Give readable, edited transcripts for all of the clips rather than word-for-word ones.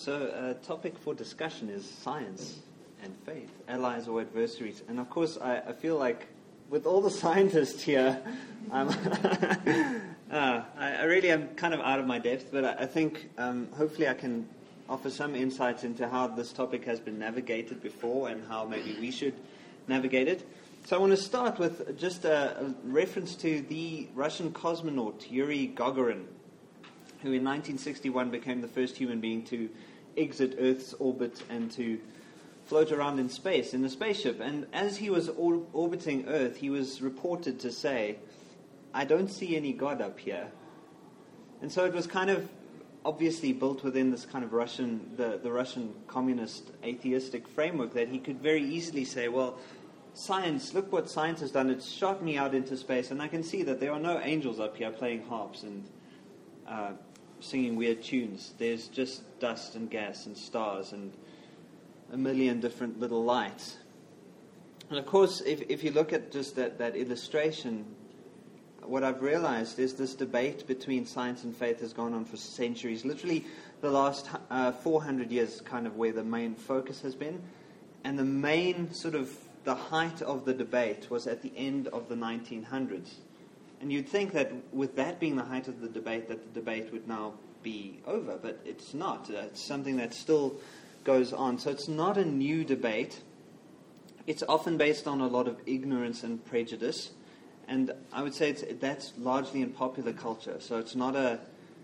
So topic for discussion is science and faith, allies or adversaries. And of course, I feel like with all the scientists here, I really am kind of out of my depth, but I think hopefully I can offer some insights into how this topic has been navigated before and how maybe we should navigate it. So I want to start with just a reference to the Russian cosmonaut Yuri Gagarin, who in 1961 became the first human being to exit Earth's orbit and to float around in space in a spaceship. And as he was orbiting Earth, he was reported to say, "I don't see any God up here." And so it was kind of obviously built within this kind of the Russian communist atheistic framework that he could very easily say, well, science, look what science has done. It's shot me out into space, and I can see that there are no angels up here playing harps and singing weird tunes. There's just dust and gas and stars and a million different little lights. And of course, if you look at just that illustration, what I've realized is this debate between science and faith has gone on for centuries. Literally the last 400 years kind of where the main focus has been. And the main sort of the height of the debate was at the end of the 1900s. And you'd think that with that being the height of the debate, that the debate would now be over, but it's not. It's something that still goes on. So it's not a new debate. It's often based on a lot of ignorance and prejudice. And I would say that's largely in popular culture. So it's not a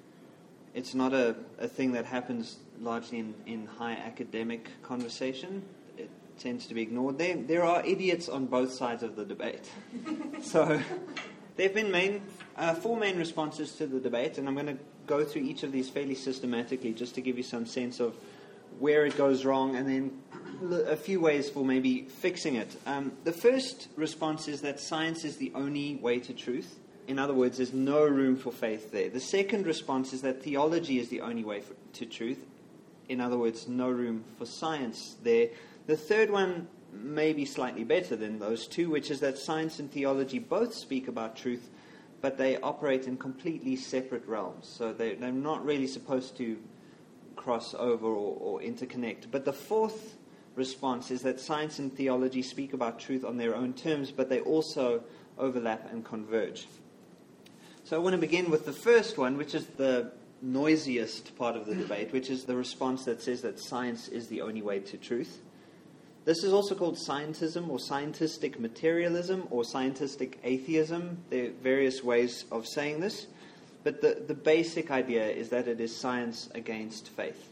thing that happens largely in high academic conversation. It tends to be ignored. There are idiots on both sides of the debate. So there have been four main responses to the debate, and I'm going to go through each of these fairly systematically just to give you some sense of where it goes wrong and then a few ways for maybe fixing it. The first response is that science is the only way to truth. In other words, there's no room for faith there. The second response is that theology is the only way to truth. In other words, no room for science there. The third one may be slightly better than those two, which is that science and theology both speak about truth, but they operate in completely separate realms. So they're not really supposed to cross over or interconnect. But the fourth response is that science and theology speak about truth on their own terms, but they also overlap and converge. So I want to begin with the first one, which is the noisiest part of the debate, which is the response that says that science is the only way to truth. This is also called scientism or scientistic materialism or scientistic atheism. There are various ways of saying this. But the basic idea is that it is science against faith.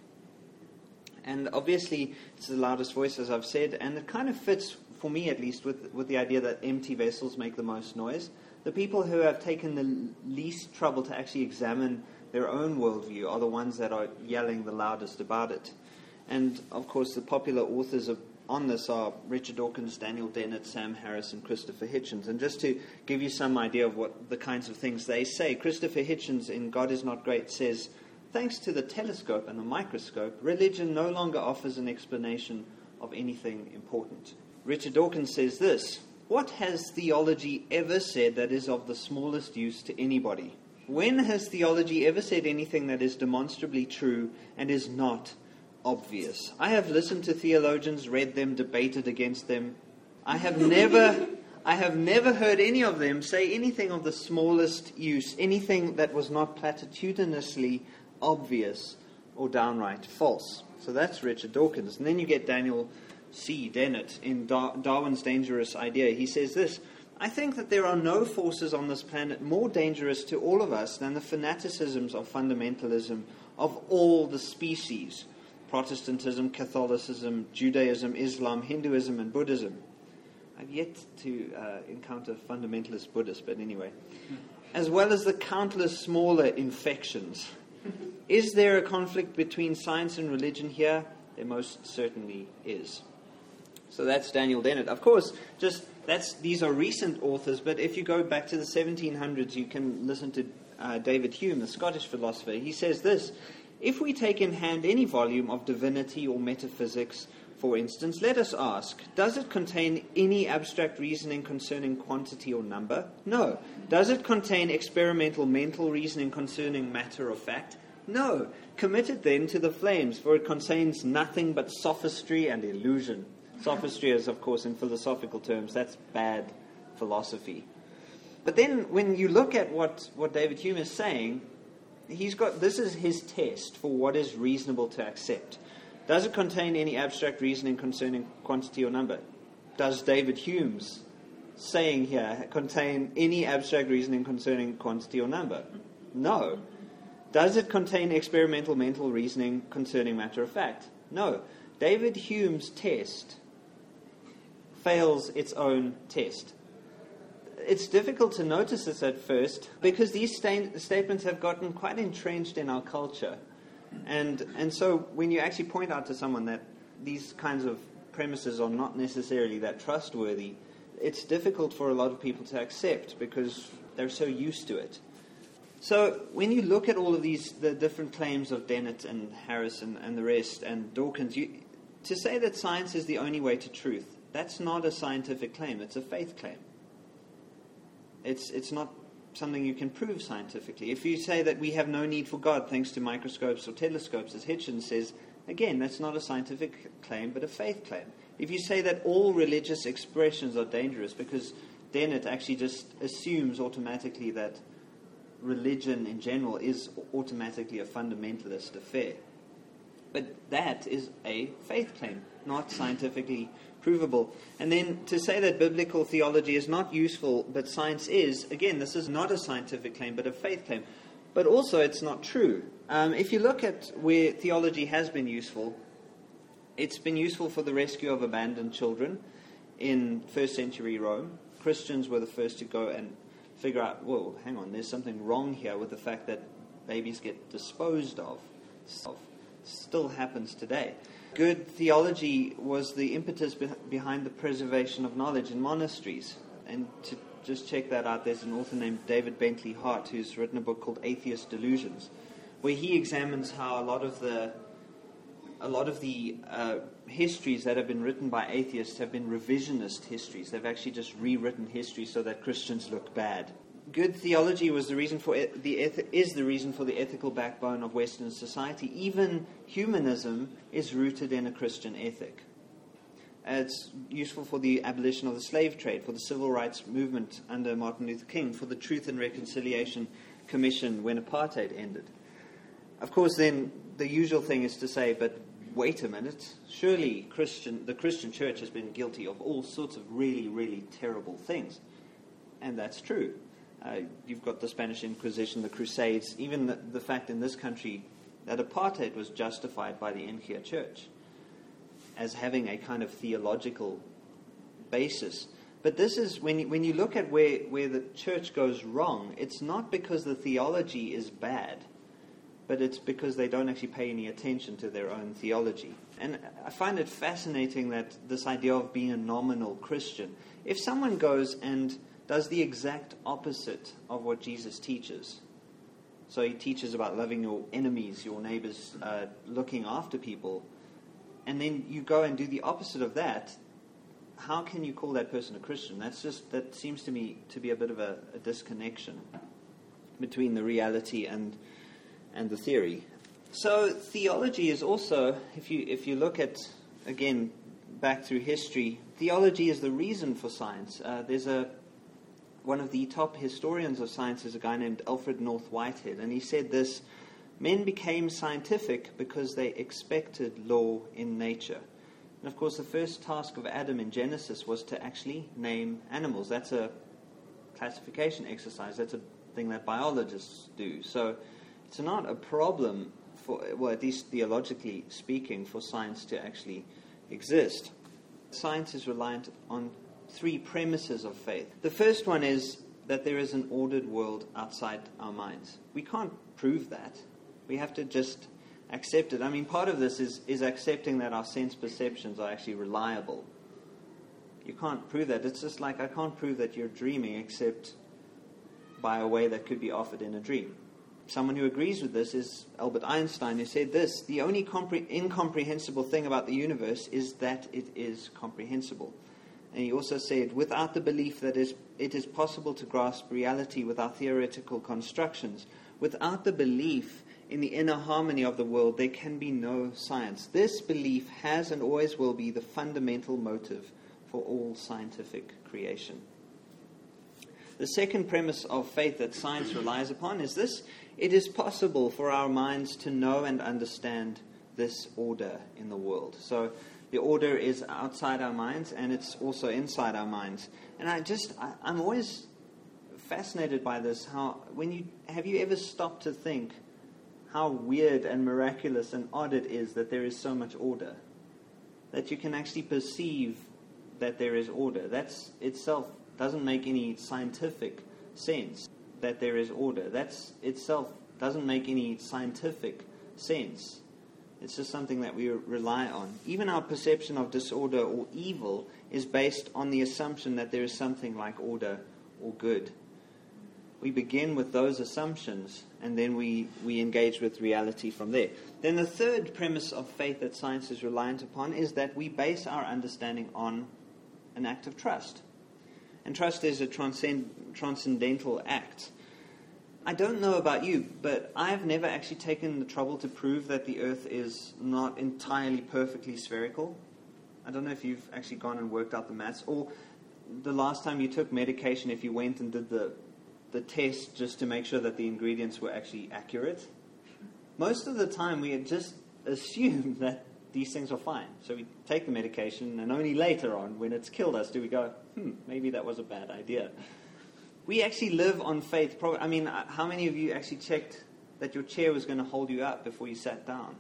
And obviously, it's the loudest voice, as I've said, and it kind of fits, for me at least, with the idea that empty vessels make the most noise. The people who have taken the least trouble to actually examine their own worldview are the ones that are yelling the loudest about it. And, of course, the popular authors on this are Richard Dawkins, Daniel Dennett, Sam Harris, and Christopher Hitchens. And just to give you some idea of what the kinds of things they say, Christopher Hitchens in God is Not Great says, "Thanks to the telescope and the microscope, religion no longer offers an explanation of anything important." Richard Dawkins says this, "What has theology ever said that is of the smallest use to anybody? When has theology ever said anything that is demonstrably true and is not obvious? I have listened to theologians, read them, debated against them. I have never heard any of them say anything of the smallest use, anything that was not platitudinously obvious or downright false." So that's Richard Dawkins. And then you get Daniel C. Dennett in Darwin's Dangerous Idea. He says this, "I think that there are no forces on this planet more dangerous to all of us than the fanaticisms of fundamentalism of all the species. Protestantism, Catholicism, Judaism, Islam, Hinduism, and Buddhism." I've yet to encounter fundamentalist Buddhists, but anyway. "As well as the countless smaller infections. Is there a conflict between science and religion here? There most certainly is." So that's Daniel Dennett. Of course, these are recent authors, but if you go back to the 1700s, you can listen to David Hume, the Scottish philosopher. He says this, "If we take in hand any volume of divinity or metaphysics, for instance, let us ask, does it contain any abstract reasoning concerning quantity or number? No. Does it contain experimental mental reasoning concerning matter or fact? No, commit it then to the flames, for it contains nothing but sophistry and illusion. Sophistry is, of course, in philosophical terms, that's bad philosophy. But then when you look at what David Hume is saying, this is his test for what is reasonable to accept. Does it contain any abstract reasoning concerning quantity or number? Does David Hume's saying here contain any abstract reasoning concerning quantity or number? No. Does it contain experimental mental reasoning concerning matter of fact? No. David Hume's test fails its own test. It's difficult to notice this at first because these statements have gotten quite entrenched in our culture. And so when you actually point out to someone that these kinds of premises are not necessarily that trustworthy, it's difficult for a lot of people to accept because they're so used to it. So when you look at all of the different claims of Dennett and Harris and the rest and Dawkins, to say that science is the only way to truth, that's not a scientific claim, it's a faith claim. It's not something you can prove scientifically. If you say that we have no need for God thanks to microscopes or telescopes, as Hitchens says, again, that's not a scientific claim, but a faith claim. If you say that all religious expressions are dangerous, because Dennett actually just assumes automatically that religion in general is automatically a fundamentalist affair. But that is a faith claim, not scientifically provable. And then to say that biblical theology is not useful, but science is, again, this is not a scientific claim, but a faith claim. But also it's not true. If you look at where theology has been useful, it's been useful for the rescue of abandoned children in first century Rome. Christians were the first to go and figure out, whoa, hang on, there's something wrong here with the fact that babies get disposed of. Still happens today. Good theology was the impetus behind the preservation of knowledge in monasteries. And to just check that out, there's an author named David Bentley Hart who's written a book called Atheist Delusions, where he examines how a lot of the histories that have been written by atheists have been revisionist histories. They've actually just rewritten history so that Christians look bad. Good theology was the reason for is the reason for the ethical backbone of Western society. Even humanism is rooted in a Christian ethic. It's useful for the abolition of the slave trade, for the civil rights movement under Martin Luther King, for the Truth and Reconciliation Commission when apartheid ended. Of course, then the usual thing is to say, but wait a minute, surely the Christian church has been guilty of all sorts of really, really terrible things. And that's true. You've got the Spanish Inquisition, the Crusades, even the fact in this country that apartheid was justified by the India Church as having a kind of theological basis. But this is, when you look at where the church goes wrong, it's not because the theology is bad, but it's because they don't actually pay any attention to their own theology. And I find it fascinating that this idea of being a nominal Christian, if someone goes and does the exact opposite of what Jesus teaches, so he teaches about loving your enemies, your neighbors, looking after people, and then you go and do the opposite of that, how can you call that person a Christian? That seems to me to be a bit of a disconnection between the reality and the theory. So theology is also, if you look at, again, back through history, theology is the reason for science. There's one of the top historians of science is a guy named Alfred North Whitehead, and he said this: men became scientific because they expected law in nature. And of course, the first task of Adam in Genesis was to actually name animals. That's a classification exercise. That's a thing that biologists do. So it's not a problem for, well, at least theologically speaking, for science to actually exist. Science is reliant on three premises of faith. The first one is that there is an ordered world outside our minds. We can't prove that. We have to just accept it. I mean, part of this is accepting that our sense perceptions are actually reliable. You can't prove that. It's just like I can't prove that you're dreaming except by a way that could be offered in a dream. Someone who agrees with this is Albert Einstein, who said this: the only incomprehensible thing about the universe is that it is comprehensible. And he also said, without the belief that it is possible to grasp reality with our theoretical constructions, without the belief in the inner harmony of the world, there can be no science. This belief has and always will be the fundamental motive for all scientific creation. The second premise of faith that science relies upon is this: it is possible for our minds to know and understand this order in the world. So the order is outside our minds, and it's also inside our minds. And I'm always fascinated by this. Have you ever stopped to think how weird and miraculous and odd it is that there is so much order? That you can actually perceive that there is order. That itself doesn't make any scientific sense. That there is order. That itself doesn't make any scientific sense. It's just something that we rely on. Even our perception of disorder or evil is based on the assumption that there is something like order or good. We begin with those assumptions, and then we engage with reality from there. Then the third premise of faith that science is reliant upon is that we base our understanding on an act of trust. And trust is a transcendental act. I don't know about you, but I've never actually taken the trouble to prove that the earth is not entirely perfectly spherical. I don't know if you've actually gone and worked out the maths, or the last time you took medication, if you went and did the test just to make sure that the ingredients were actually accurate. Most of the time we just assume that these things are fine. So we take the medication, and only later on, when it's killed us, do we go, maybe that was a bad idea. We actually live on faith. How many of you actually checked that your chair was going to hold you up before you sat down?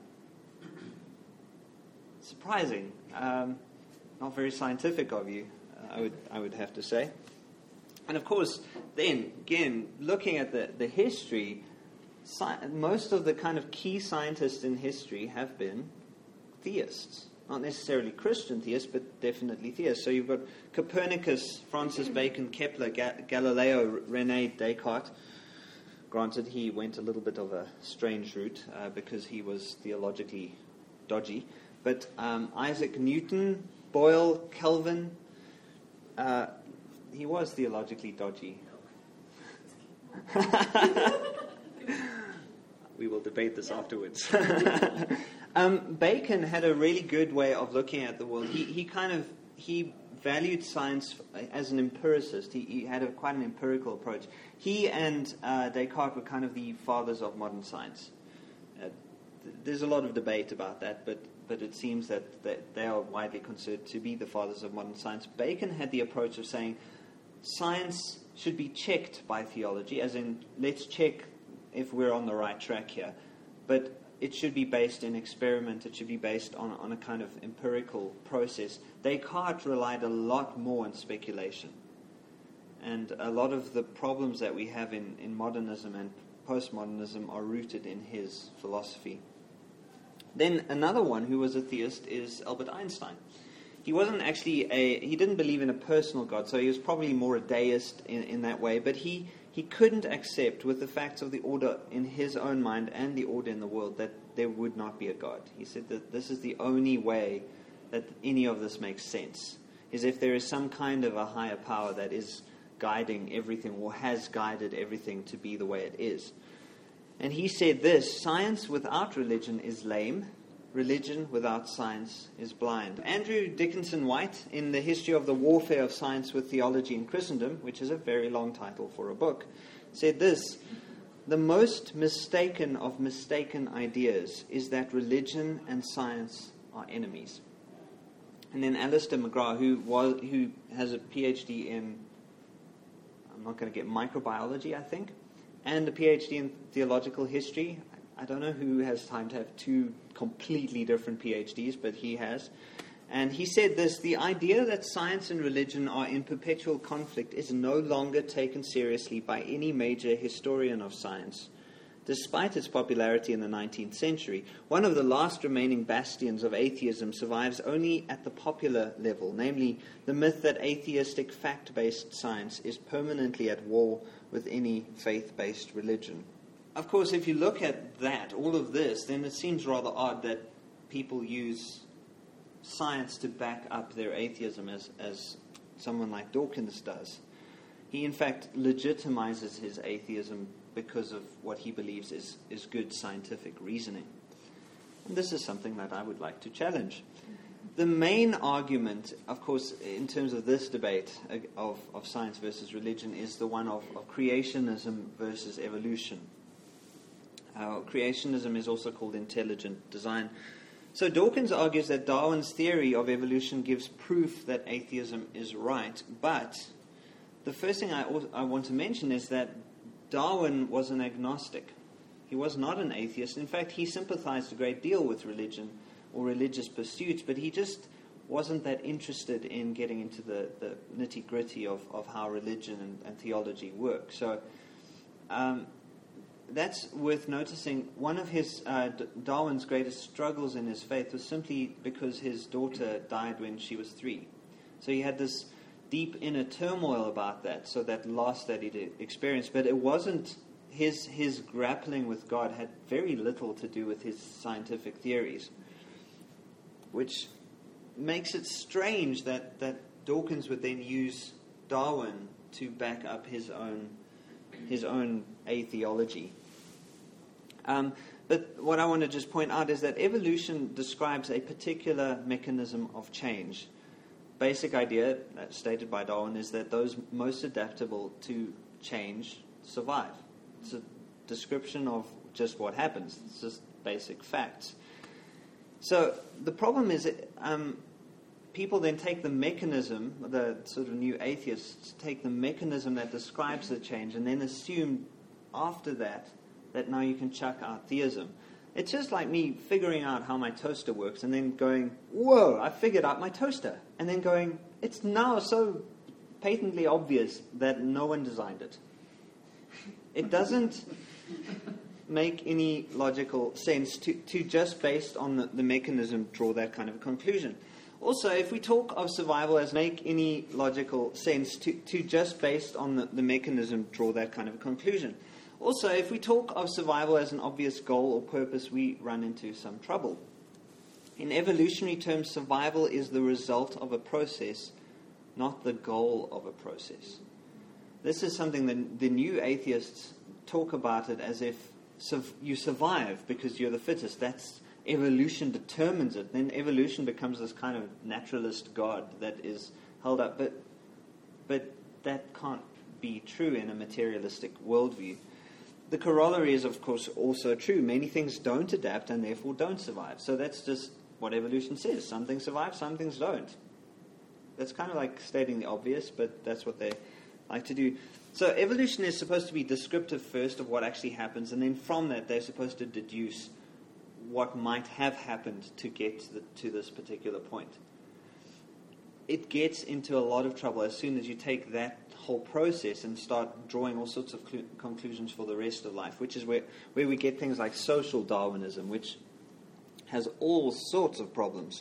Surprising. Not very scientific of you, I would have to say. And of course, then, again, looking at the history, most of the kind of key scientists in history have been theists. Not necessarily Christian theists, but definitely theists. So you've got Copernicus, Francis Bacon, Kepler, Galileo, René Descartes. Granted, he went a little bit of a strange route because he was theologically dodgy. But Isaac Newton, Boyle, Calvin, he was theologically dodgy. We will debate this afterwards. Bacon had a really good way of looking at the world. He valued science as an empiricist. He had quite an empirical approach. He and Descartes were kind of the fathers of modern science. There's a lot of debate about that, but it seems that they are widely considered to be the fathers of modern science. Bacon had the approach of saying science should be checked by theology, as in, let's check if we're on the right track here. But it should be based in experiment. It should be based on a kind of empirical process. Descartes relied a lot more on speculation. And a lot of the problems that we have in modernism and postmodernism are rooted in his philosophy. Then another one who was a theist is Albert Einstein. He wasn't actually he didn't believe in a personal God, so he was probably more a deist in that way, but he couldn't accept, with the facts of the order in his own mind and the order in the world, that there would not be a God. He said that this is the only way that any of this makes sense, is if there is some kind of a higher power that is guiding everything or has guided everything to be the way it is. And he said this: science without religion is lame. Religion without science is blind. Andrew Dickinson White, in The History of the Warfare of Science with Theology in Christendom, which is a very long title for a book, said this: the most mistaken of mistaken ideas is that religion and science are enemies. And then Alistair McGrath, who has a PhD in, I'm not going to get microbiology, I think, and a PhD in theological history. I don't know who has time to have two completely different PhDs, but he has. And he said this: the idea that science and religion are in perpetual conflict is no longer taken seriously by any major historian of science. Despite its popularity in the 19th century, one of the last remaining bastions of atheism survives only at the popular level, namely the myth that atheistic fact-based science is permanently at war with any faith-based religion. Of course, if you look at that, all of this, then it seems rather odd that people use science to back up their atheism as someone like Dawkins does. He, in fact, legitimizes his atheism because of what he believes is good scientific reasoning. And this is something that I would like to challenge. The main argument, of course, in terms of this debate of science versus religion is the one of creationism versus evolution. Creationism is also called intelligent design. So Dawkins argues that Darwin's theory of evolution gives proof that atheism is right, but the first thing I want to mention is that Darwin was an agnostic. He was not an atheist. In fact, he sympathized a great deal with religion or religious pursuits, but he just wasn't that interested in getting into the nitty-gritty of how religion and theology work. So that's worth noticing. One of his Darwin's greatest struggles in his faith was simply because his daughter died when she was 3. So he had this deep inner turmoil about that, so that loss that he'd experienced. But it wasn't his grappling with God had very little to do with his scientific theories, which makes it strange that Dawkins would then use Darwin to back up his own atheology. But what I want to just point out is that evolution describes a particular mechanism of change. Basic idea stated by Darwin is that those most adaptable to change survive. It's a description of just what happens. It's just basic facts. So the problem is people then take the mechanism, the sort of new atheists take the mechanism that describes the change and then assume after that now you can chuck out theism. It's just like me figuring out how my toaster works and then going, whoa, I figured out my toaster. And then going, it's now so patently obvious that no one designed it. It doesn't make any logical sense to just based on the mechanism draw that kind of a conclusion. Also, if we talk of survival as make any logical sense to just based on the mechanism draw that kind of a conclusion. Also, if we talk of survival as an obvious goal or purpose, we run into some trouble. In evolutionary terms, survival is the result of a process, not the goal of a process. This is something that the new atheists talk about it as if you survive because you're the fittest. That's evolution determines it. Then evolution becomes this kind of naturalist God that is held up. But that can't be true in a materialistic worldview. The corollary is, of course, also true. Many things don't adapt and therefore don't survive. So that's just what evolution says. Some things survive, some things don't. That's kind of like stating the obvious, but that's what they like to do. So evolution is supposed to be descriptive first of what actually happens, and then from that they're supposed to deduce what might have happened to get to this particular point. It gets into a lot of trouble as soon as you take that whole process and start drawing all sorts of conclusions for the rest of life, which is where we get things like social Darwinism, which has all sorts of problems.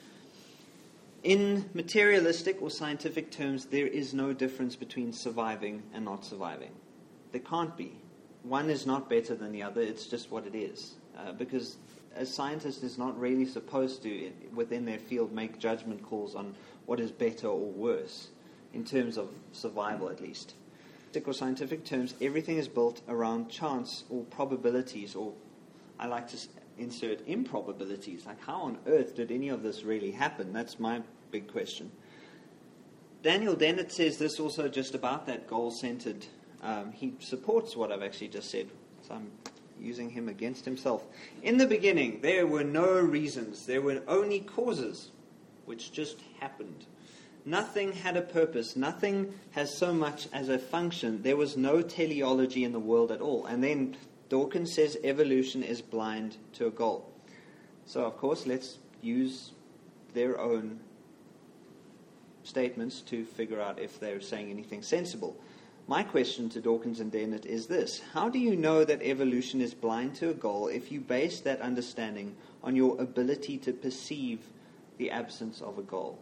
In materialistic or scientific terms, there is no difference between surviving and not surviving. There can't be. One is not better than the other, it's just what it is. Because a scientist is not really supposed to, within their field, make judgment calls on what is better or worse, in terms of survival at least. In scientific terms, everything is built around chance or probabilities, or I like to insert improbabilities. Like, how on earth did any of this really happen? That's my big question. Daniel Dennett says this also just about that goal-centered. He supports what I've actually just said, so I'm using him against himself. In the beginning, there were no reasons. There were only causes, which just happened. Nothing had a purpose. Nothing has so much as a function. There was no teleology in the world at all. And then Dawkins says evolution is blind to a goal. So, of course, let's use their own statements to figure out if they're saying anything sensible. My question to Dawkins and Dennett is this: how do you know that evolution is blind to a goal if you base that understanding on your ability to perceive the absence of a goal?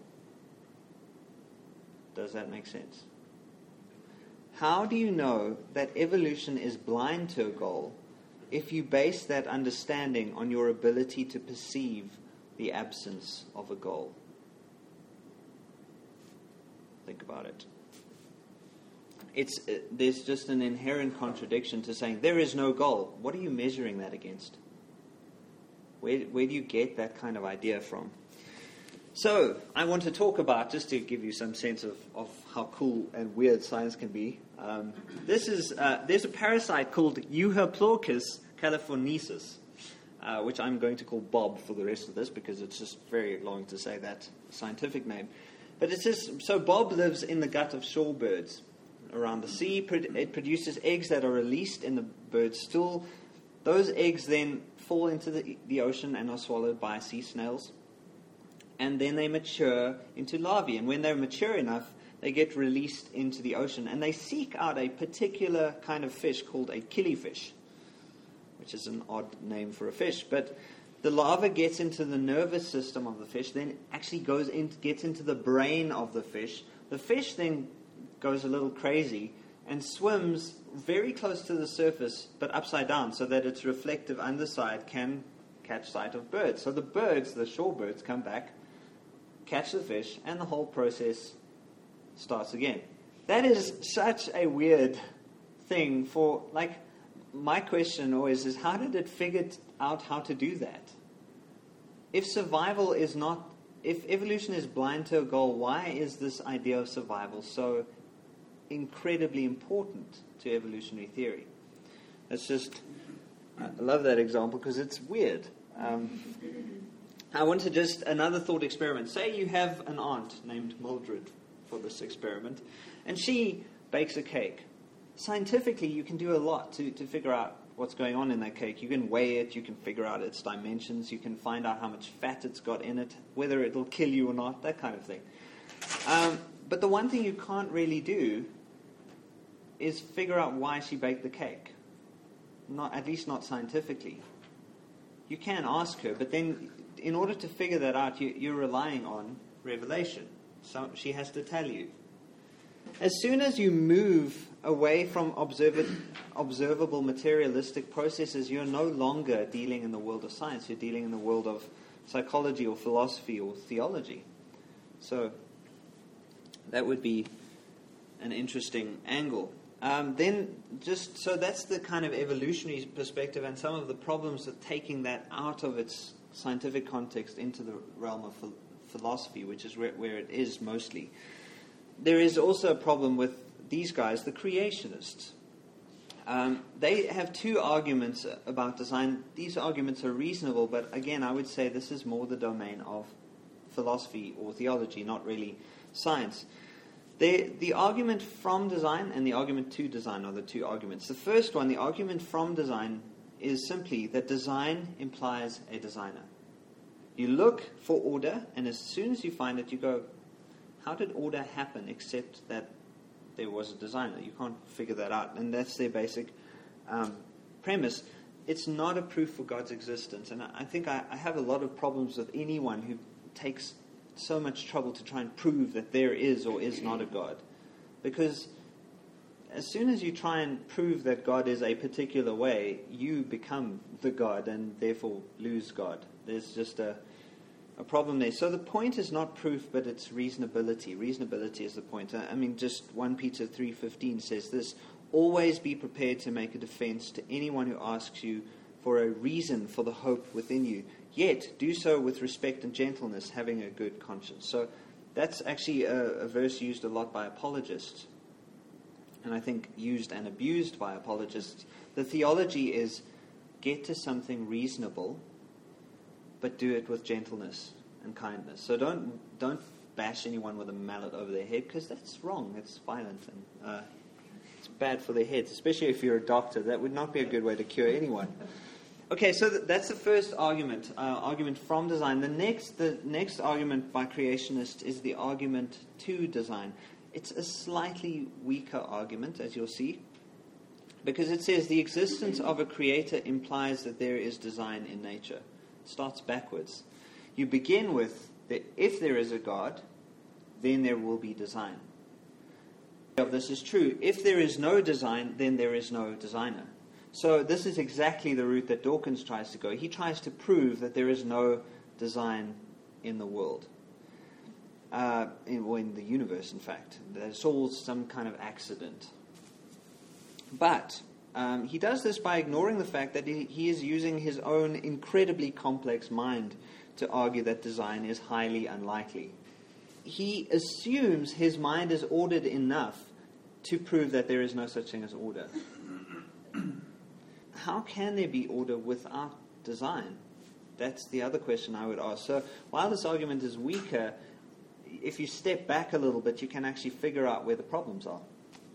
Does that make sense? How do you know that evolution is blind to a goal if you base that understanding on your ability to perceive the absence of a goal? Think about it. there's just an inherent contradiction to saying there is no goal. What are you measuring that against? Where do you get that kind of idea from? So I want to talk about, just to give you some sense of how cool and weird science can be. There's a parasite called Euherplorchus californiensis, which I'm going to call Bob for the rest of this because it's just very long to say that scientific name. But it says, so Bob lives in the gut of shorebirds around the sea. It produces eggs that are released in the bird's stool. Those eggs then fall into the ocean and are swallowed by sea snails. And then they mature into larvae. And when they're mature enough, they get released into the ocean. And they seek out a particular kind of fish called a killifish, which is an odd name for a fish. But the larva gets into the nervous system of the fish, then actually gets into the brain of the fish. The fish then goes a little crazy and swims very close to the surface, but upside down, so that its reflective underside can catch sight of birds. So the birds, the shorebirds, come back, catch the fish, and the whole process starts again. That is such a weird thing for, like, my question always is, how did it figure out how to do that? If survival is not, if evolution is blind to a goal, why is this idea of survival so incredibly important to evolutionary theory? It's just, I love that example because it's weird. I want to just, another thought experiment. Say you have an aunt named Mildred for this experiment, and she bakes a cake. Scientifically, you can do a lot to figure out what's going on in that cake. You can weigh it, you can figure out its dimensions, you can find out how much fat it's got in it, whether it'll kill you or not, that kind of thing. But the one thing you can't really do is figure out why she baked the cake. At least not scientifically. You can ask her, but then in order to figure that out, you're relying on revelation. So she has to tell you. As soon as you move away from observable materialistic processes, you're no longer dealing in the world of science. You're dealing in the world of psychology or philosophy or theology. So that would be an interesting angle. So that's the kind of evolutionary perspective and some of the problems of taking that out of its scientific context into the realm of philosophy, which is where it is mostly. There is also a problem with these guys, the creationists. They have two arguments about design. These arguments are reasonable, but again, I would say this is more the domain of philosophy or theology, not really science. The argument from design and the argument to design are the two arguments. The first one, the argument from design, is simply that design implies a designer. You look for order, and as soon as you find it, you go, how did order happen except that there was a designer? You can't figure that out. And that's their basic premise. It's not a proof for God's existence. And I think I have a lot of problems with anyone who takes so much trouble to try and prove that there is or is not a God. Because as soon as you try and prove that God is a particular way, you become the God and therefore lose God. There's just a problem there. So the point is not proof, but it's reasonability. Reasonability is the point. I mean, just 1 Peter 3:15 says this: always be prepared to make a defense to anyone who asks you for a reason for the hope within you. Yet do so with respect and gentleness, having a good conscience. So that's actually a verse used a lot by apologists, and I think used and abused by apologists. The theology is get to something reasonable, but do it with gentleness and kindness. So don't bash anyone with a mallet over their head, because that's wrong. It's violent and it's bad for their heads, especially if you're a doctor. That would not be a good way to cure anyone. Okay, so that's the first argument, argument from design. The next argument by creationists is the argument to design. It's a slightly weaker argument, as you'll see, because it says the existence of a creator implies that there is design in nature. It starts backwards. You begin with that if there is a God, then there will be design. This is true. If there is no design, then there is no designer. So this is exactly the route that Dawkins tries to go. He tries to prove that there is no design in the world. in the universe, in fact. There's all some kind of accident. But he does this by ignoring the fact that he is using his own incredibly complex mind to argue that design is highly unlikely. He assumes his mind is ordered enough to prove that there is no such thing as order. How can there be order without design? That's the other question I would ask. So while this argument is weaker, if you step back a little bit, you can actually figure out where the problems are.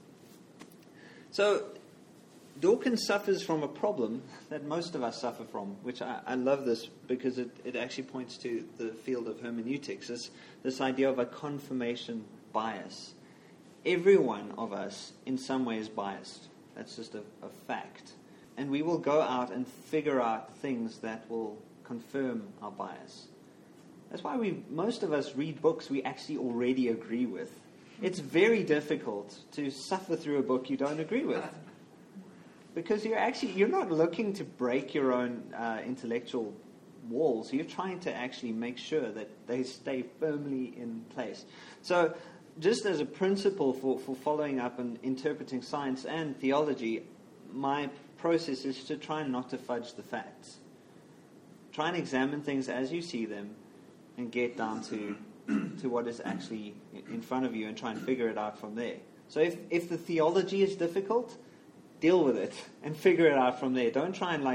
So Dawkins suffers from a problem that most of us suffer from, which I love this because it actually points to the field of hermeneutics. It's this idea of a confirmation bias. Every one of us, in some way, is biased. That's just a fact. And we will go out and figure out things that will confirm our bias. That's why most of us read books we actually already agree with. It's very difficult to suffer through a book you don't agree with. Because you're not looking to break your own intellectual walls. You're trying to actually make sure that they stay firmly in place. So just as a principle for following up and interpreting science and theology, my process is to try not to fudge the facts. Try and examine things as you see them and get down to what is actually in front of you and try and figure it out from there. So if the theology is difficult, deal with it and figure it out from there. Don't try and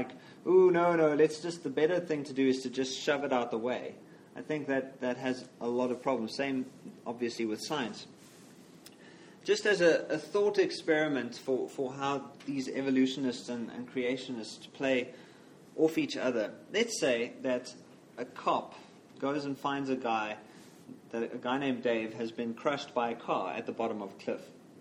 the better thing to do is to just shove it out the way. I think that has a lot of problems. Same, obviously, with science. Just as a thought experiment for how these evolutionists and creationists play off each other. Let's say that a cop goes and finds a guy named Dave has been crushed by a car at the bottom of a cliff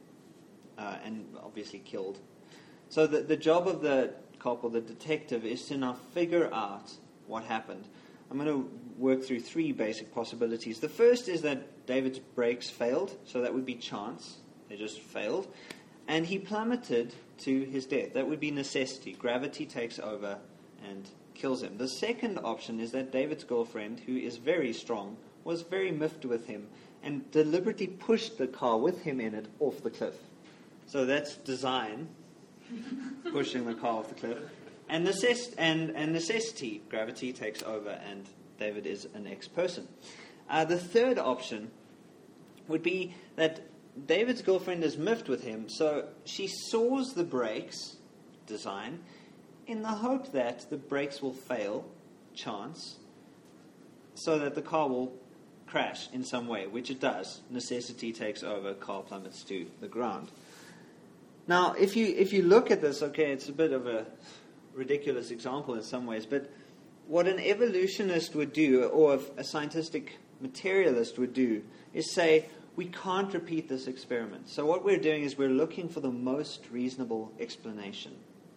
and obviously killed. So the job of the cop or the detective is to now figure out what happened. I'm going to work through three basic possibilities. The first is that David's brakes failed, so that would be chance. They just failed. And he plummeted to his death. That would be necessity. Gravity takes over and kills him. The second option is that David's girlfriend, who is very strong, was very miffed with him and deliberately pushed the car with him in it off the cliff. So that's design, pushing the car off the cliff. And necessity, gravity takes over and David is an ex-person. The third option would be that David's girlfriend is miffed with him, so she saws the brakes, design, in the hope that the brakes will fail, chance, so that the car will crash in some way, which it does. Necessity takes over, car plummets to the ground. Now, if you look at this, okay, it's a bit of a ridiculous example in some ways, but what an evolutionist would do, or a scientific materialist would do, is say, we can't repeat this experiment. So what we're doing is we're looking for the most reasonable explanation,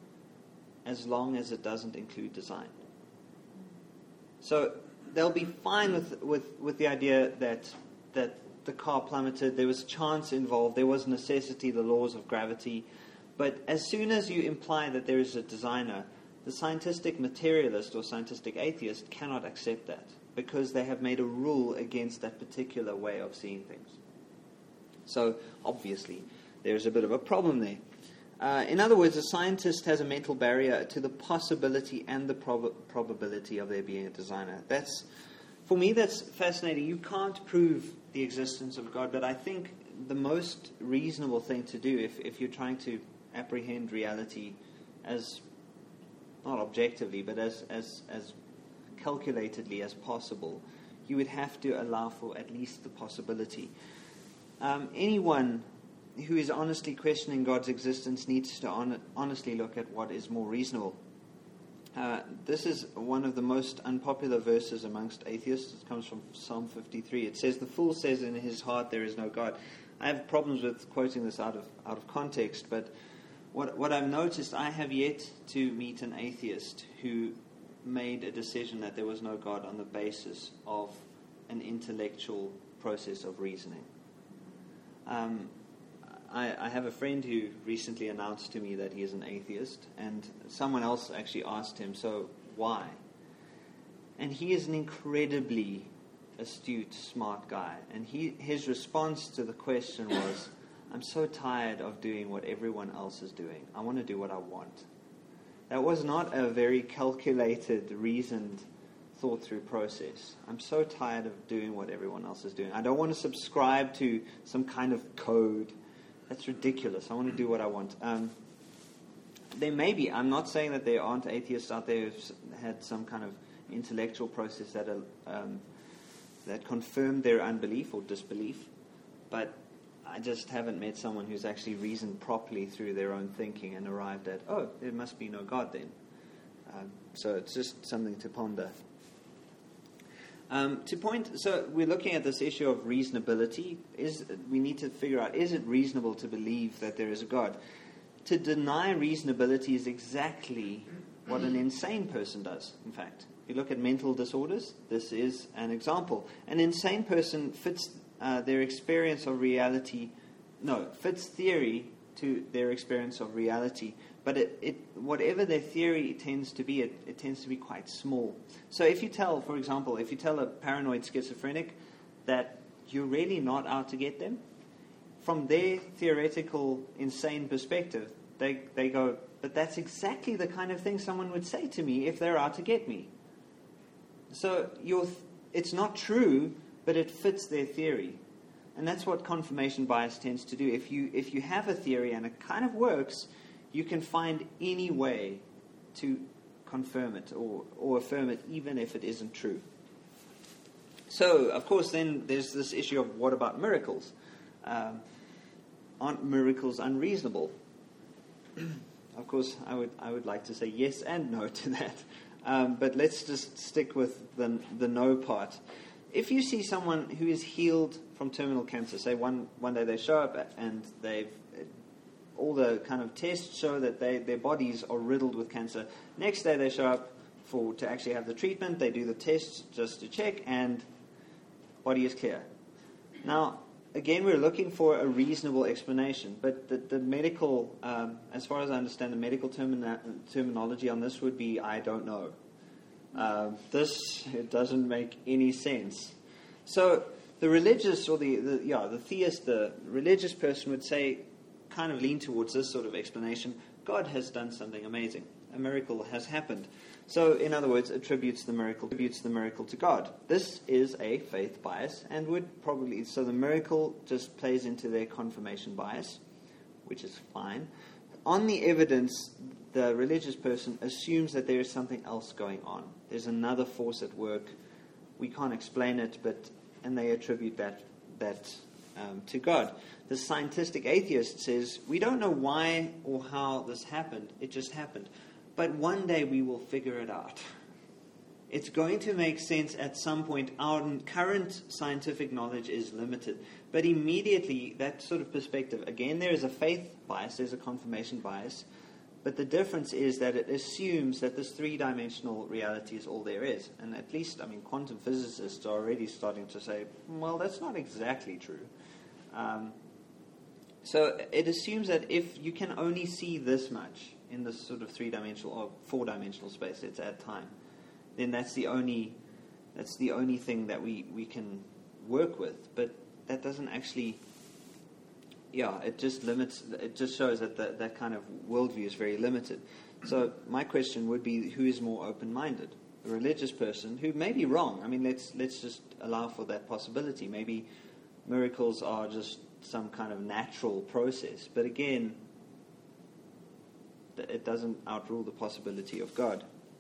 as long as it doesn't include design. So they'll be fine with the idea that the car plummeted, there was chance involved, there was necessity, the laws of gravity. But as soon as you imply that there is a designer, the scientific materialist or scientific atheist cannot accept that, because they have made a rule against that particular way of seeing things. So, obviously, there's a bit of a problem there. In other words, a scientist has a mental barrier to the possibility and the probability of there being a designer. For me, that's fascinating. You can't prove the existence of God, but I think the most reasonable thing to do, if you're trying to apprehend reality as, not objectively, but as calculatedly as possible, you would have to allow for at least the possibility. Anyone who is honestly questioning God's existence needs to honestly look at what is more reasonable. This is one of the most unpopular verses amongst atheists. It comes from Psalm 53. It says, "The fool says in his heart there is no God." I have problems with quoting this out of context, but what I've noticed, I have yet to meet an atheist who made a decision that there was no God on the basis of an intellectual process of reasoning. I have a friend who recently announced to me that he is an atheist, and someone else actually asked him, so why? And he is an incredibly astute, smart guy. And his response to the question was, I'm so tired of doing what everyone else is doing. I want to do what I want. That was not a very calculated, reasoned, thought-through process. I'm so tired of doing what everyone else is doing. I don't want to subscribe to some kind of code. That's ridiculous. I want to do what I want. There may be. I'm not saying that there aren't atheists out there who've had some kind of intellectual process that confirmed their unbelief or disbelief, but I just haven't met someone who's actually reasoned properly through their own thinking and arrived at, oh, there must be no God then. So it's just something to ponder. So we're looking at this issue of reasonability. We need to figure out, is it reasonable to believe that there is a God? To deny reasonability is exactly what an insane person does, in fact. If you look at mental disorders, this is an example. An insane person fits their experience of reality, fits theory to their experience of reality. But whatever their theory tends to be, it tends to be quite small. So if you tell a paranoid schizophrenic that you're really not out to get them, from their theoretical insane perspective, they go, but that's exactly the kind of thing someone would say to me if they're out to get me. So it's not true, but it fits their theory. And that's what confirmation bias tends to do. If you have a theory and it kind of works, you can find any way to confirm it or affirm it, even if it isn't true. So, of course, then there's this issue of what about miracles? Aren't miracles unreasonable? Of course, I would like to say yes and no to that. But let's just stick with the no part. If you see someone who is healed from terminal cancer, say one day they show up and all the kind of tests show that their bodies are riddled with cancer. Next day they show up to actually have the treatment. They do the tests just to check, and body is clear. Now, again, we're looking for a reasonable explanation, but the medical, as far as I understand, the medical terminology on this would be, I don't know. It doesn't make any sense. So the religious or the theist, the religious person would say, kind of lean towards this sort of explanation. God has done something amazing. A miracle has happened. So, in other words, attributes the miracle to God. This is a faith bias, and so the miracle just plays into their confirmation bias, which is fine. On the evidence, the religious person assumes that there is something else going on. There's another force at work. We can't explain it, and they attribute that to God. The scientific atheist says, we don't know why or how this happened. It just happened. But one day we will figure it out. It's going to make sense at some point. Our current scientific knowledge is limited. But immediately, that sort of perspective, again, there is a faith bias, there's a confirmation bias. But the difference is that it assumes that this three-dimensional reality is all there is. And at least, quantum physicists are already starting to say, well, that's not exactly true. So it assumes that if you can only see this much in this sort of three-dimensional or four-dimensional space it's at time, then that's the only thing that we can work with. But that doesn't actually, it just shows that that kind of worldview is very limited. So my question would be, who is more open-minded? A religious person who may be wrong. Let's just allow for that possibility. Maybe miracles are just some kind of natural process. But again, it doesn't outrule the possibility of God.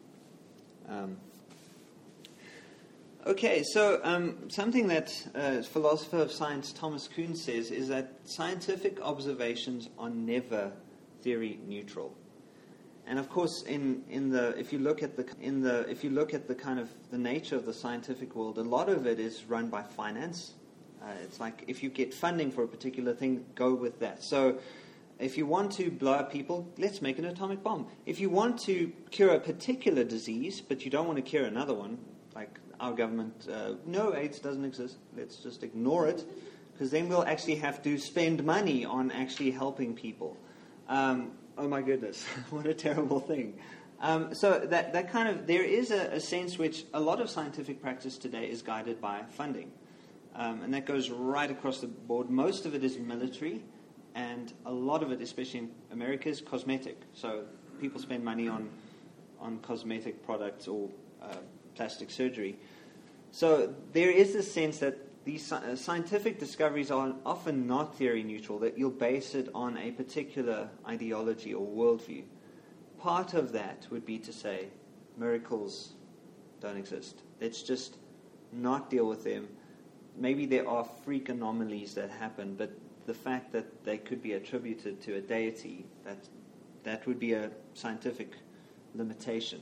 Something that philosopher of science Thomas Kuhn says is that scientific observations are never theory neutral. And of course, if you look at the kind of the nature of the scientific world, a lot of it is run by finance. It's like if you get funding for a particular thing, go with that. So if you want to blow up people, let's make an atomic bomb. If you want to cure a particular disease, but you don't want to cure another one, like our government, no, AIDS doesn't exist, let's just ignore it, because then we'll actually have to spend money on actually helping people. Oh my goodness, what a terrible thing. So that kind of, there is a sense which a lot of scientific practice today is guided by funding. And that goes right across the board. Most of it is military, and a lot of it, especially in America, is cosmetic. So people spend money on cosmetic products or plastic surgery. So there is this sense that these scientific discoveries are often not theory neutral, that you'll base it on a particular ideology or worldview. Part of that would be to say, miracles don't exist. Let's just not deal with them. Maybe there are freak anomalies that happen, but the fact that they could be attributed to a deity, that would be a scientific limitation.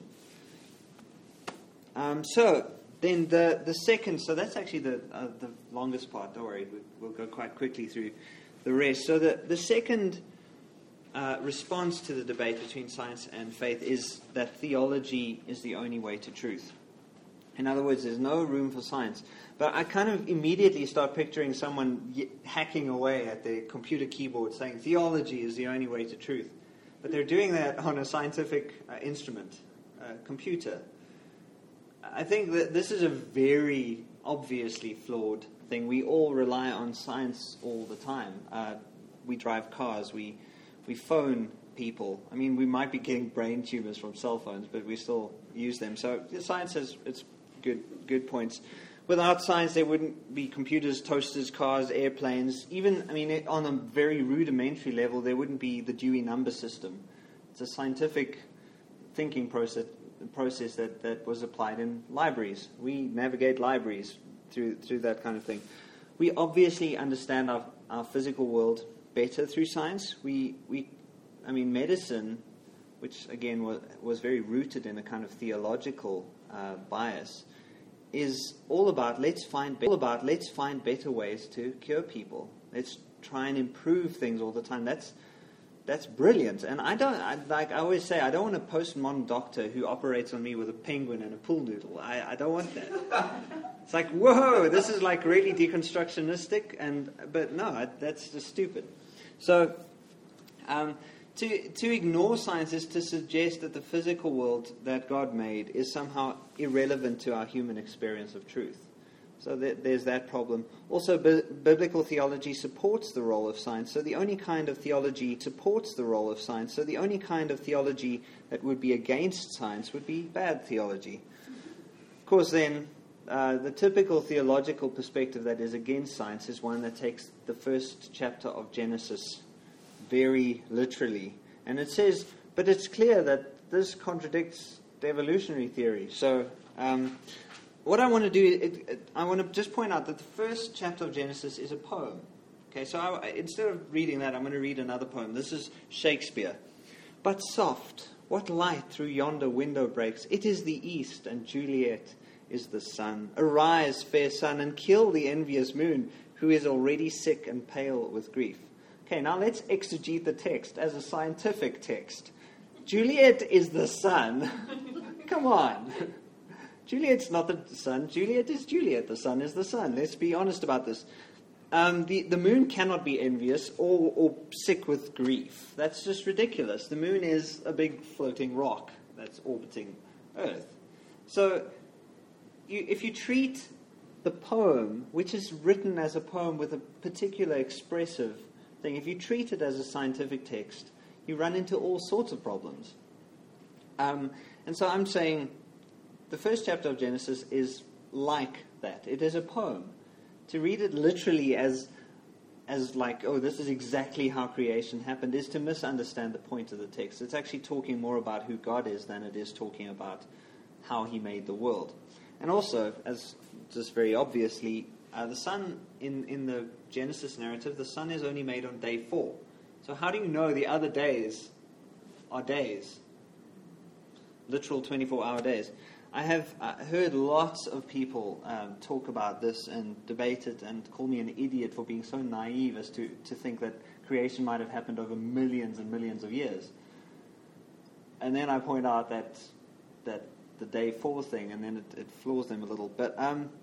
So then the second, so that's actually the longest part. Don't worry, we'll go quite quickly through the rest. So the second response to the debate between science and faith is that theology is the only way to truth. In other words, there's no room for science. But I kind of immediately start picturing someone hacking away at their computer keyboard saying theology is the only way to truth. But they're doing that on a scientific instrument, a computer. I think that this is a very obviously flawed thing. We all rely on science all the time. We drive cars, we phone people. I mean, we might be getting brain tumors from cell phones, but we still use them. So science has its good points. Without science, there wouldn't be computers, toasters, cars, airplanes. Even, I mean, on a very rudimentary level, there wouldn't be the Dewey number system. It's a scientific thinking process that was applied in libraries. We navigate libraries through that kind of thing. We obviously understand our physical world better through science. Medicine, which again was very rooted in a kind of theological bias, is all about let's find better ways to cure people. Let's try and improve things all the time. That's brilliant. And I always say, I don't want a postmodern doctor who operates on me with a penguin and a pool noodle. I don't want that. It's like, whoa, this is like really deconstructionistic, but no, that's just stupid. So to ignore science is to suggest that the physical world that God made is somehow irrelevant to our human experience of truth. So there's that problem. Also, biblical theology supports the role of science. So the only kind of theology supports the role of science. So the only kind of theology that would be against science would be bad theology. Of course, then, the typical theological perspective that is against science is one that takes the first chapter of Genesis very literally. And it says, but it's clear that this contradicts the evolutionary theory. So what I want to do, I want to just point out that the first chapter of Genesis is a poem. Okay, so instead of reading that, I'm going to read another poem. This is Shakespeare. But soft, what light through yonder window breaks? It is the east, and Juliet is the sun. Arise, fair sun, and kill the envious moon, who is already sick and pale with grief. Okay, now let's exegete the text as a scientific text. Juliet is the sun. Come on. Juliet's not the sun. Juliet is Juliet. The sun is the sun. Let's be honest about this. The moon cannot be envious or sick with grief. That's just ridiculous. The moon is a big floating rock that's orbiting Earth. So if you treat the poem, which is written as a poem with a particular expressive thing, if you treat it as a scientific text, you run into all sorts of problems. And so I'm saying the first chapter of Genesis is like that. It is a poem. To read it literally as like, oh, this is exactly how creation happened, is to misunderstand the point of the text. It's actually talking more about who God is than it is talking about how he made the world. And also, as just very obviously, the sun, in the Genesis narrative, the sun is only made on day 4. So how do you know the other days are days? Literal 24-hour days. I have heard lots of people talk about this and debate it and call me an idiot for being so naive as to think that creation might have happened over millions and millions of years. And then I point out that the day 4 thing, and then it floors them a little. But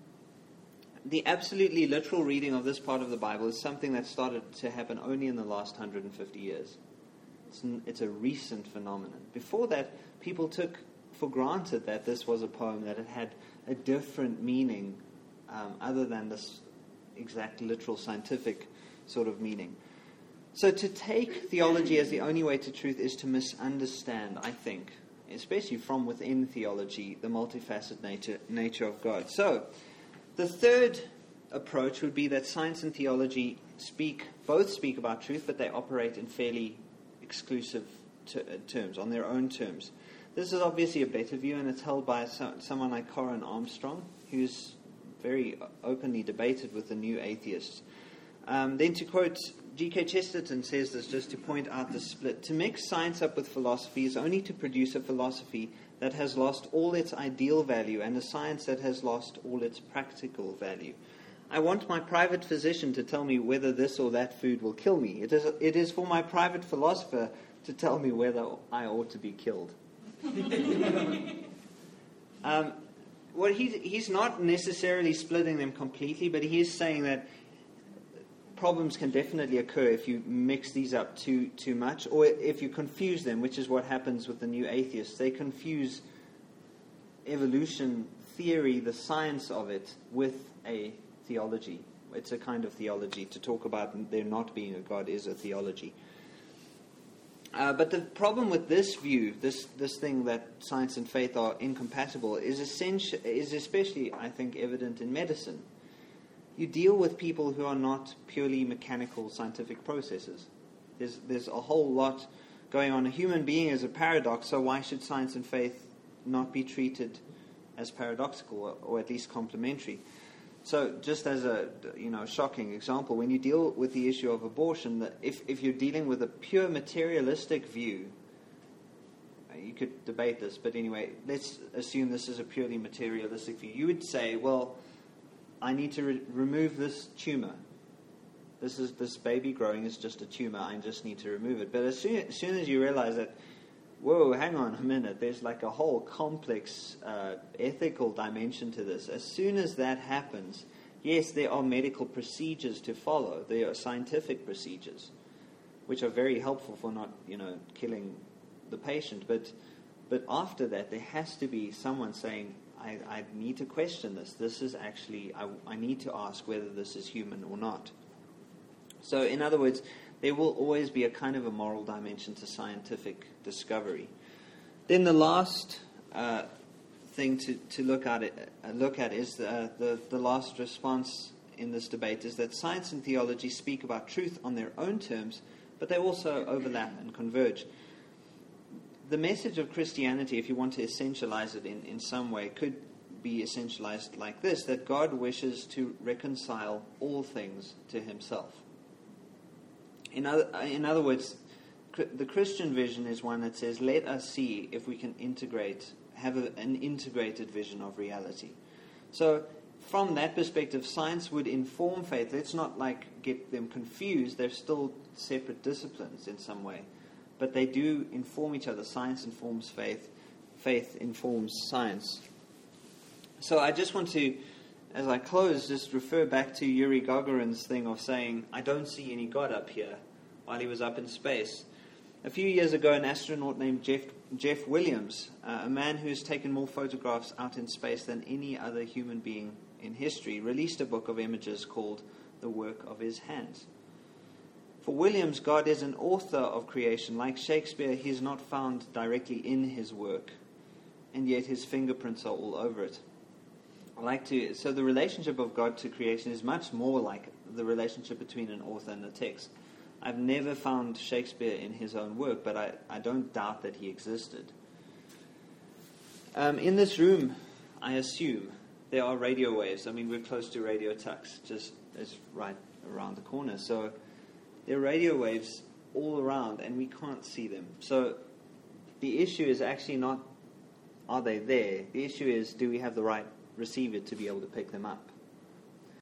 the absolutely literal reading of this part of the Bible is something that started to happen only in the last 150 years. It's a recent phenomenon. Before that, people took for granted that this was a poem, that it had a different meaning other than this exact literal scientific sort of meaning. So to take theology as the only way to truth is to misunderstand, I think, especially from within theology, the multifaceted nature of God. So the third approach would be that science and theology both speak about truth, but they operate in fairly exclusive terms, on their own terms. This is obviously a better view, and it's held by someone like Corin Armstrong, who's very openly debated with the new atheists. Then to quote G.K. Chesterton says this, just to point out the split. To mix science up with philosophy is only to produce a philosophy that has lost all its ideal value and a science that has lost all its practical value. I want my private physician to tell me whether this or that food will kill me. It is for my private philosopher to tell me whether I ought to be killed. Well, he's not necessarily splitting them completely, but he is saying that problems can definitely occur if you mix these up too much, or if you confuse them, which is what happens with the new atheists. They confuse evolution theory, the science of it, with a theology. It's a kind of theology. To talk about there not being a God is a theology. But the problem with this view, this thing that science and faith are incompatible, is especially, I think, evident in medicine. You deal with people who are not purely mechanical scientific processes. There's a whole lot going on. A human being is a paradox, so why should science and faith not be treated as paradoxical, or at least complementary? So just as a shocking example, when you deal with the issue of abortion, that if you're dealing with a pure materialistic view, you could debate this, but anyway, let's assume this is a purely materialistic view. You would say, well, I need to remove this tumor. This baby growing is just a tumor. I just need to remove it. But as soon as you realize that, whoa, hang on a minute, there's like a whole complex ethical dimension to this. As soon as that happens, yes, there are medical procedures to follow. There are scientific procedures, which are very helpful for not, killing the patient. But after that, there has to be someone saying, I need to question this. This is actually, I need to ask whether this is human or not. So, in other words, there will always be a kind of a moral dimension to scientific discovery. Then the last thing to look at is the last response in this debate is that science and theology speak about truth on their own terms, but they also overlap and converge. The message of Christianity, if you want to essentialize it in some way, could be essentialized like this, that God wishes to reconcile all things to himself. In other words, the Christian vision is one that says, let us see if we can have an integrated vision of reality. So from that perspective, science would inform faith. Let's not get them confused. They're still separate disciplines in some way. But they do inform each other. Science informs faith. Faith informs science. So I just want to, as I close, just refer back to Yuri Gagarin's thing of saying, I don't see any God up here, while he was up in space. A few years ago, an astronaut named Jeff Williams, a man who has taken more photographs out in space than any other human being in history, released a book of images called The Work of His Hands. For Williams, God is an author of creation. Like Shakespeare, he is not found directly in his work, and yet his fingerprints are all over it. So the relationship of God to creation is much more like the relationship between an author and a text. I've never found Shakespeare in his own work, but I don't doubt that he existed. In this room, I assume, there are radio waves. I mean, we're close to Radio Tux, just as right around the corner. So there are radio waves all around, and we can't see them. So the issue is actually not, are they there? The issue is, do we have the right receiver to be able to pick them up?